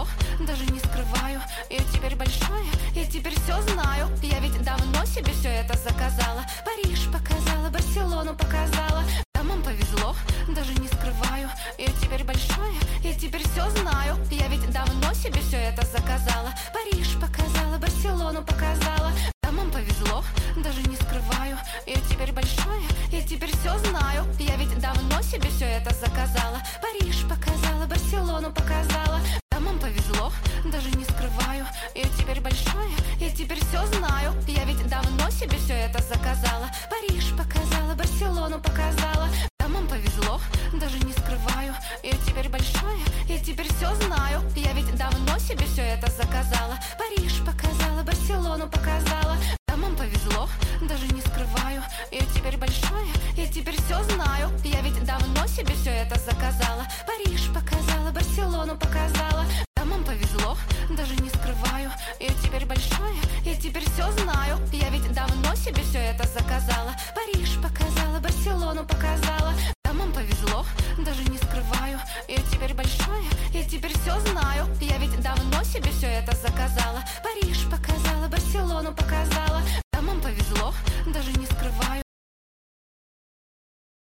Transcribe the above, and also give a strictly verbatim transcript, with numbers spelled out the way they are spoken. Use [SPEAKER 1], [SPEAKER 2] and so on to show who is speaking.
[SPEAKER 1] повезло, даже не скрываю. Я теперь большая, я теперь все знаю. Я ведь давно себе все это заказала. Париж показала, Барселону показала. Дамам повезло, даже не скрываю. Я теперь большая, я теперь все знаю. Я ведь давно себе все это заказала. Париж показала, Барселону показала. Дамам повезло, даже не скрываю. Я теперь большая, я теперь все знаю. Я ведь давно себе все это заказала. Париж показала, Барселону показала. Дамам повезло, даже не скрываю. Я теперь большая, я теперь все знаю. Я ведь давно себе все это заказала. Париж показала, Барселону показала. Дамам повезло, даже не скрываю. Я теперь большая, я теперь все знаю. Я ведь давно себе все это заказала. Париж показала, Барселону показала. Дамам повезло, даже не скрываю. Я теперь большая, я теперь все знаю. Я ведь давно себе все это заказала. Париж показала, Барселону показала. Дамам повезло, даже не скрываю. Я